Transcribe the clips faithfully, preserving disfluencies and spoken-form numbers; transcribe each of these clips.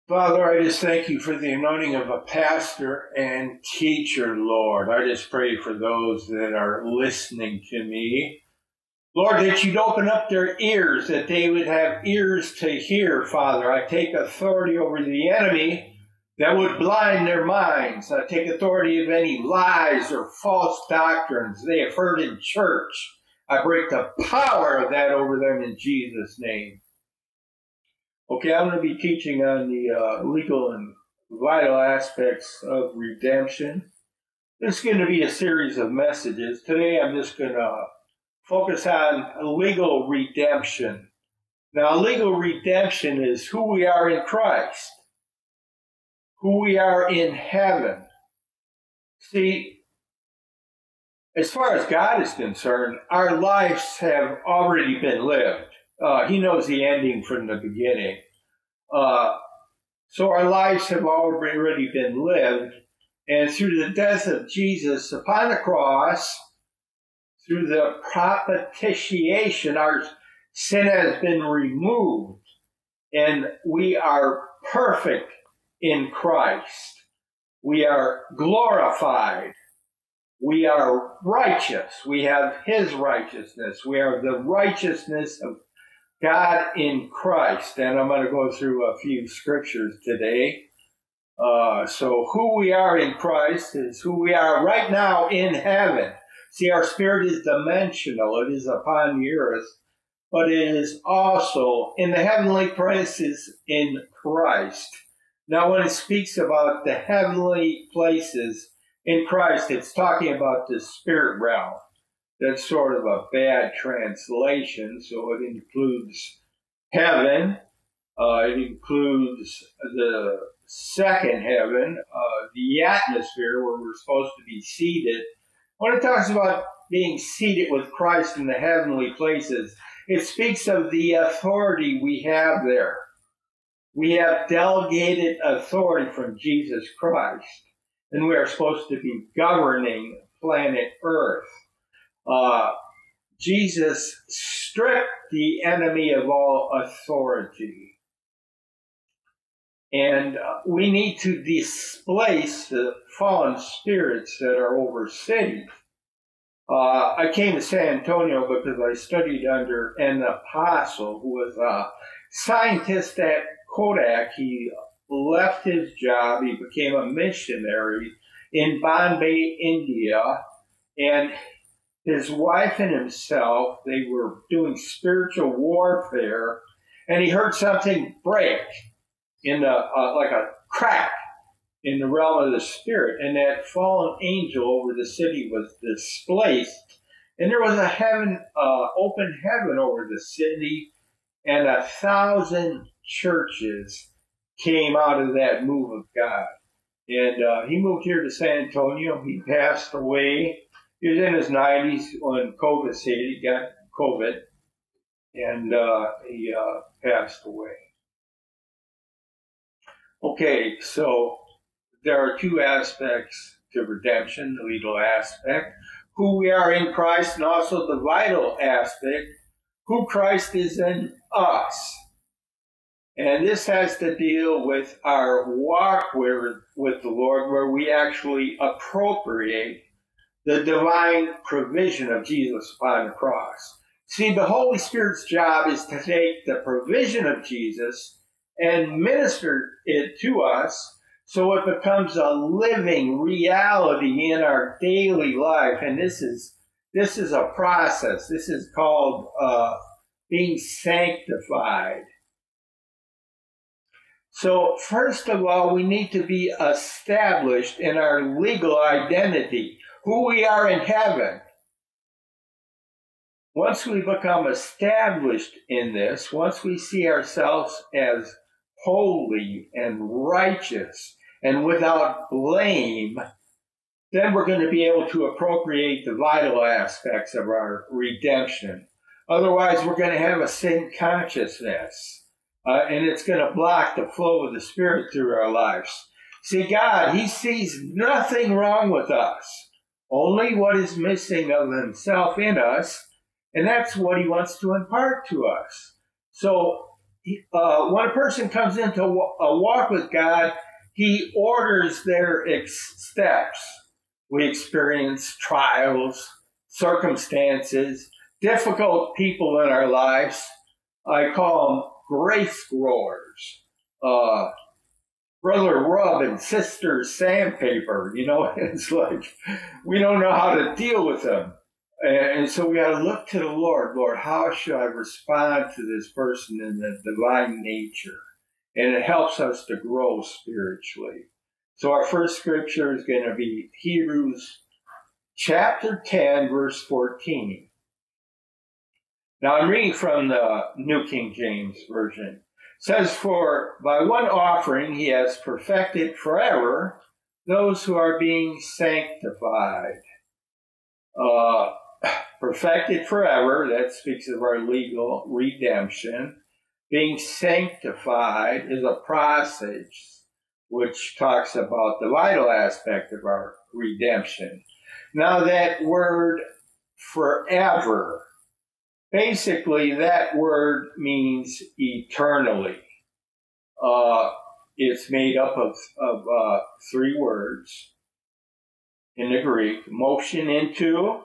Father, I just thank you for the anointing of a pastor and teacher, Lord. I just pray for those that are listening to me. Lord, that you'd open up their ears, that they would have ears to hear, Father. I take authority over the enemy that would blind their minds. I take authority of any lies or false doctrines they have heard in church. I break the power of that over them in Jesus' name. Okay, I'm going to be teaching on the uh, legal and vital aspects of redemption. This is going to be a series of messages. Today I'm just going to focus on legal redemption. Now, legal redemption is who we are in Christ, who we are in heaven. See, as far as God is concerned, our lives have already been lived. Uh, he knows the ending from the beginning. Uh, so our lives have already been lived, and through the death of Jesus upon the cross, through the propitiation, our sin has been removed, and we are perfect in Christ. We are glorified. We are righteous. We have His righteousness. We are the righteousness of God in Christ. And I'm going to go through a few scriptures today. Uh, so who we are in Christ is who we are right now in heaven. See, our spirit is dimensional. It is upon the earth, but it is also in the heavenly places in Christ. Now, when it speaks about the heavenly places in Christ, it's talking about the spirit realm. That's sort of a bad translation, so it includes heaven. Uh, it includes the second heaven, uh, the atmosphere where we're supposed to be seated. When it talks about being seated with Christ in the heavenly places, it speaks of the authority we have there. We have delegated authority from Jesus Christ, and we are supposed to be governing planet Earth. Uh, Jesus stripped the enemy of all authority. And uh, we need to displace the fallen spirits that are over cities. Uh, I came to San Antonio because I studied under an apostle who was a scientist at Kodak. He left his job. He became a missionary in Bombay, India. And his wife and himself, they were doing spiritual warfare. And he heard something break in the, uh, like a crack in the realm of the spirit, and that fallen angel over the city was displaced, and there was a heaven, uh, open heaven over the city, and a thousand churches came out of that move of God. And uh, he moved here to San Antonio. He passed away. He was in his nineties when COVID hit. He got COVID, and uh, he uh, passed away. Okay, so there are two aspects to redemption, the legal aspect, who we are in Christ, and also the vital aspect, who Christ is in us. And this has to deal with our walk with, with the Lord, where we actually appropriate the divine provision of Jesus upon the cross. See, the Holy Spirit's job is to take the provision of Jesus and minister it to us, so it becomes a living reality in our daily life. And this is this is a process. This is called uh, being sanctified. So first of all, we need to be established in our legal identity, who we are in heaven. Once we become established in this, once we see ourselves as holy and righteous and without blame, then we're going to be able to appropriate the vital aspects of our redemption. Otherwise, we're going to have a sin consciousness, uh, and it's going to block the flow of the Spirit through our lives. See, God, He sees nothing wrong with us, only what is missing of Himself in us, and that's what He wants to impart to us. So uh, when a person comes into a walk with God, he orders their ex- steps. We experience trials, circumstances, difficult people in our lives. I call them grace growers. Uh, Brother Rub and Sister Sandpaper, you know, it's like we don't know how to deal with them. And so we got to look to the Lord. Lord, how should I respond to this person in the divine nature? And it helps us to grow spiritually. So our first scripture is going to be Hebrews chapter ten, verse fourteen. Now I'm reading from the New King James Version. It says, for by one offering he has perfected forever those who are being sanctified. Uh, perfected forever, that speaks of our legal redemption. Being sanctified is a process which talks about the vital aspect of our redemption. Now that word forever, basically that word means eternally. Uh, it's made up of, of uh, three words in the Greek. Motion into,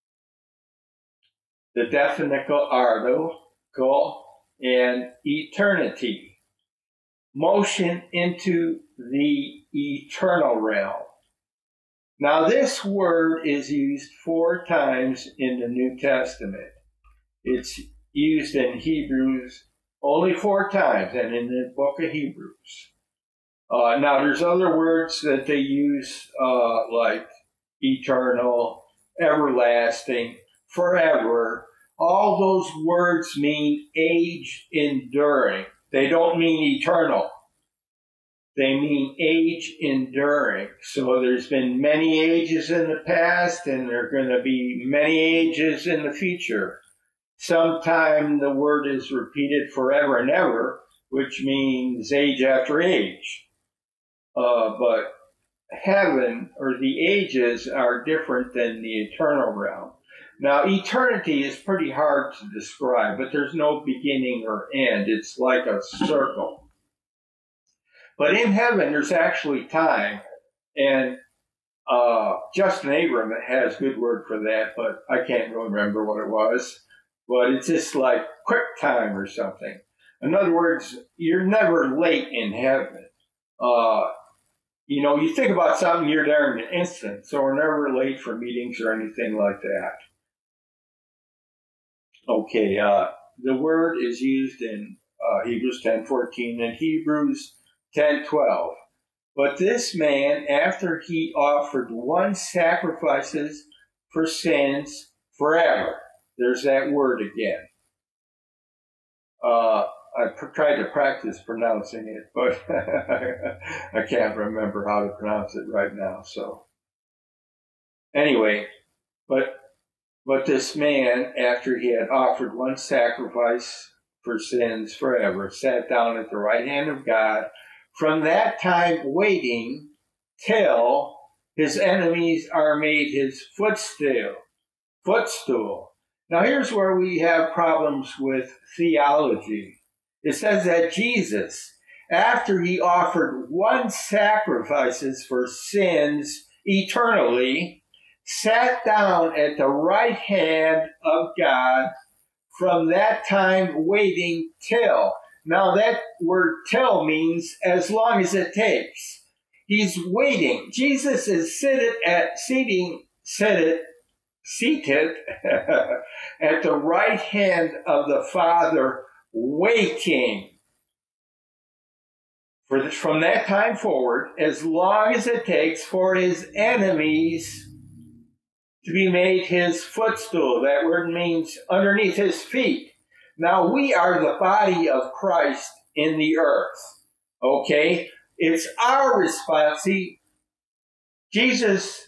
the definite article, and eternity. Motion into the eternal realm. Now this word is used four times in the New Testament. It's used in Hebrews only four times, and in the book of Hebrews. Uh, now there's other words that they use, uh, like eternal, everlasting, forever. All those words mean age enduring. They don't mean eternal. They mean age enduring. So there's been many ages in the past, and there are going to be many ages in the future. Sometime the word is repeated forever and ever, which means age after age. Uh, but heaven, or the ages, are different than the eternal realm. Now, eternity is pretty hard to describe, but there's no beginning or end. It's like a circle. But in heaven, there's actually time. And uh, Justin Abram has a good word for that, but I can't remember what it was. But it's just like quick time or something. In other words, you're never late in heaven. Uh, you know, you think about something, you're there in an instant. So we're never late for meetings or anything like that. Okay, uh, the word is used in uh, Hebrews ten fourteen and Hebrews ten twelve. But this man, after he offered one sacrifices for sins forever. There's that word again. Uh, I pr- tried to practice pronouncing it, but I can't remember how to pronounce it right now. So anyway, but but this man, after he had offered one sacrifice for sins forever, sat down at the right hand of God, from that time waiting till his enemies are made his footstool. Footstool. Now here's where we have problems with theology. It says that Jesus, after he offered one sacrifices for sins eternally, sat down at the right hand of God, from that time waiting till. Now that word till means as long as it takes. He's waiting. Jesus is seated at seating seated seated at the right hand of the Father, waiting for this, from that time forward, as long as it takes for his enemies to be made his footstool. That word means underneath his feet. Now we are the body of Christ in the earth. Okay? It's our responsibility. Jesus,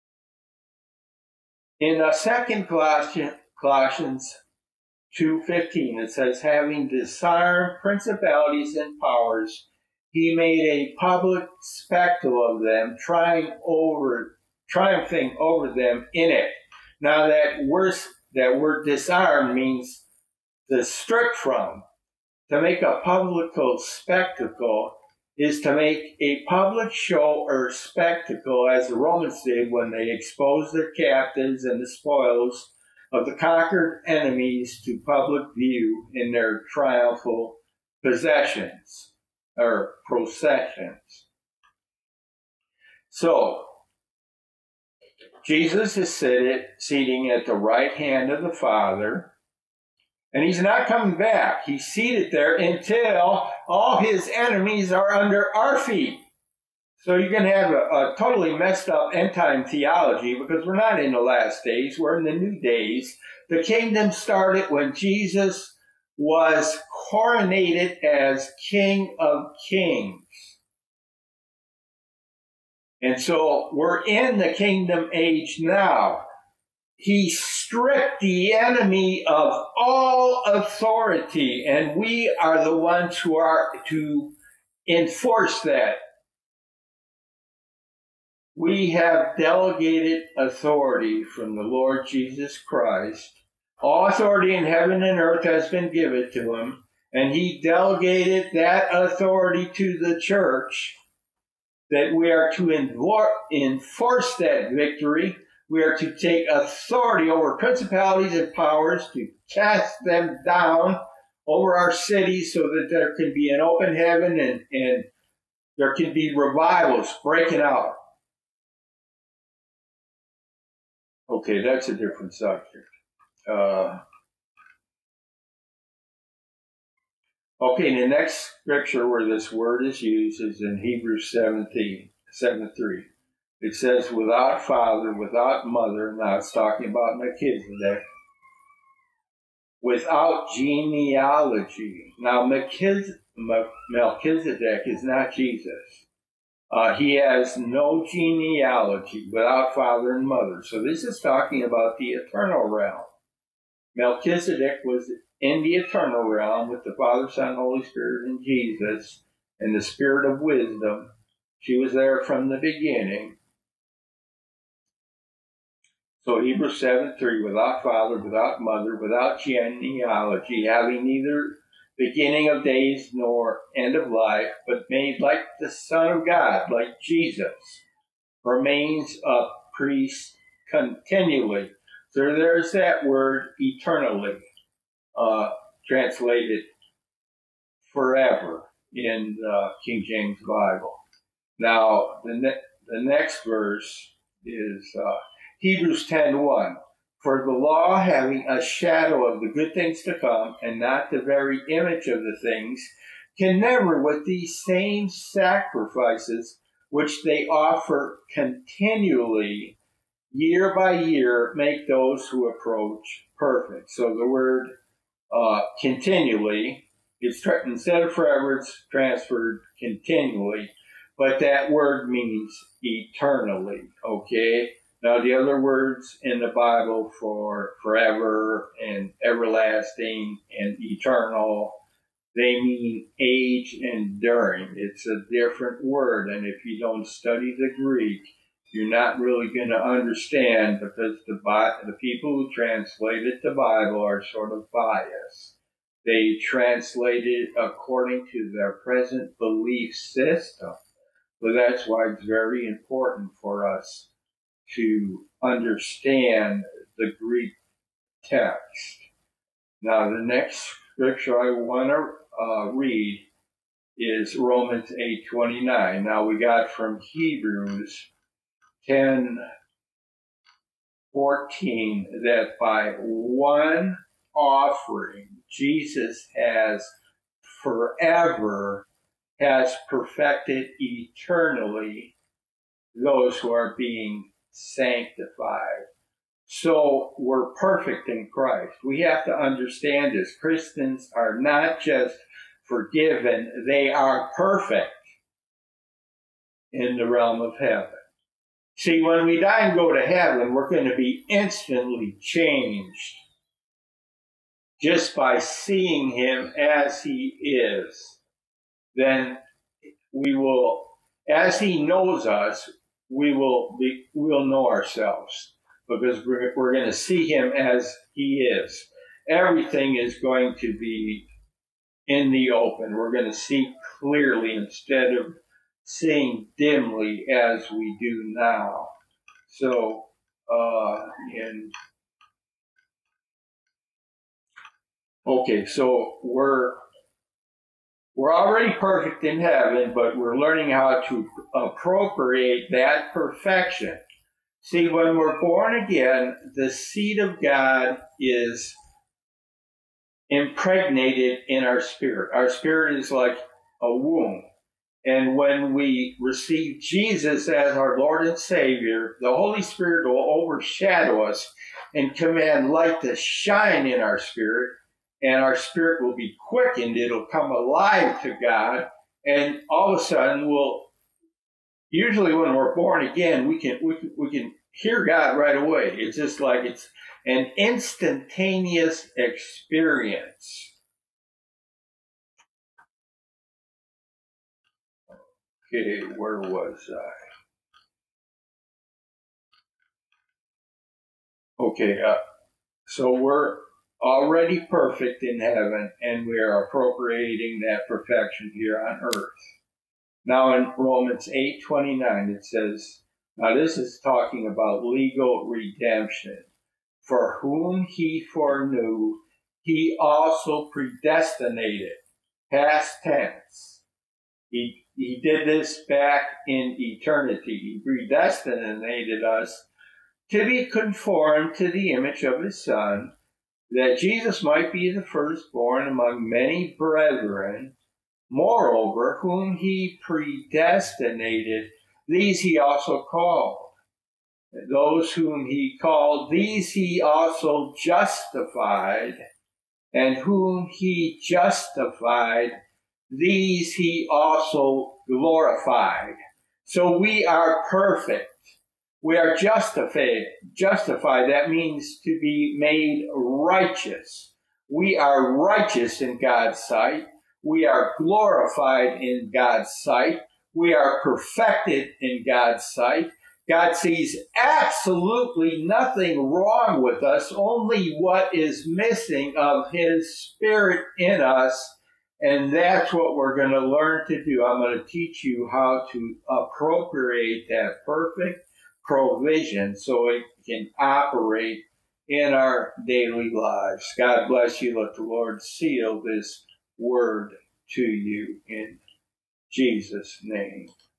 in uh, Second Colossians two fifteen, it says, having disarmed principalities and powers, he made a public spectacle of them, trying over, triumphing over them in it. Now that word, that word disarm means to strip from, To make a publical spectacle is to make a public show or spectacle, as the Romans did when they exposed their captives and the spoils of the conquered enemies to public view in their triumphal possessions or processions. So, Jesus is seated, seating at the right hand of the Father, and he's not coming back. He's seated there until all his enemies are under our feet. So you're going to have a, a totally messed up end-time theology, because we're not in the last days. We're in the new days. The kingdom started when Jesus was coronated as King of Kings. And so we're in the kingdom age now. He stripped the enemy of all authority, and we are the ones who are to enforce that. We have delegated authority from the Lord Jesus Christ. All authority in heaven and earth has been given to him, and he delegated that authority to the church, that we are to enforce that victory. We are to take authority over principalities and powers, to cast them down over our cities so that there can be an open heaven and, and there can be revivals breaking out. Okay, that's a different subject. Uh, okay, the next scripture where this word is used is in Hebrews seventeen, seven three. It says, without father, without mother. Now it's talking about Melchizedek. Without genealogy. Now Melchizedek is not Jesus. Uh, he has no genealogy, without father and mother. So this is talking about the eternal realm. Melchizedek was in the eternal realm with the Father, Son, Holy Spirit, and Jesus, and the Spirit of wisdom. She was there from the beginning. So Hebrews seven three, without father, without mother, without genealogy, having neither beginning of days nor end of life, but made like the Son of God, like Jesus, remains a priest continually. So there's that word eternally, uh, translated forever in the King James Bible. Now, the, ne- the next verse is uh, Hebrews ten one. For the law, having a shadow of the good things to come, and not the very image of the things, can never, with these same sacrifices, which they offer continually, year by year, make those who approach perfect. So the word uh, continually, it's tra- instead of forever, it's transferred continually, but that word means eternally, okay? Now, the other words in the Bible for forever and everlasting and eternal, they mean age enduring. It's a different word, and if you don't study the Greek, you're not really going to understand, because the the people who translated the Bible are sort of biased. They translate it according to their present belief system. So that's why it's very important for us to understand the Greek text. Now, the next scripture I want to uh, read is Romans eight twenty-nine. Now, we got from Hebrews ten fourteen that by one offering, Jesus has forever, has perfected eternally those who are being sanctified. So we're perfect in Christ. We have to understand this. Christians are not just forgiven, they are perfect in the realm of heaven. See, when we die and go to heaven, we're going to be instantly changed just by seeing him as he is. Then we will, as he knows us, we will be, we'll know ourselves, because we're, we're going to see him as he is. Everything is going to be in the open. We're going to see clearly instead of seeing dimly as we do now. So, uh, in okay, so we're we're already perfect in heaven, but we're learning how to appropriate that perfection. See, when we're born again, the seed of God is impregnated in our spirit. Our spirit is like a womb. And when we receive Jesus as our Lord and Savior, the Holy Spirit will overshadow us and command light to shine in our spirit, and our spirit will be quickened. It'll come alive to God, and all of a sudden we'll, usually when we're born again, we can we can, we can hear God right away. It's just like it's an instantaneous experience. Okay, where was I? Okay, uh, so we're already perfect in heaven, and we are appropriating that perfection here on earth. Now in Romans eight twenty-nine, it says, now this is talking about legal redemption. For whom he foreknew, he also predestinated. Past tense. He, he did this back in eternity. He predestinated us to be conformed to the image of his Son, that Jesus might be the firstborn among many brethren. Moreover, whom he predestinated, these he also called. Those whom he called, these he also justified. And whom he justified, these he also glorified. So we are perfect. We are justified. Justified, that means to be made righteous. We are righteous in God's sight. We are glorified in God's sight. We are perfected in God's sight. God sees absolutely nothing wrong with us, only what is missing of his Spirit in us. And that's what we're going to learn to do. I'm going to teach you how to appropriate that perfect provision so it can operate in our daily lives. God bless you. Let the Lord seal this word to you in Jesus' name.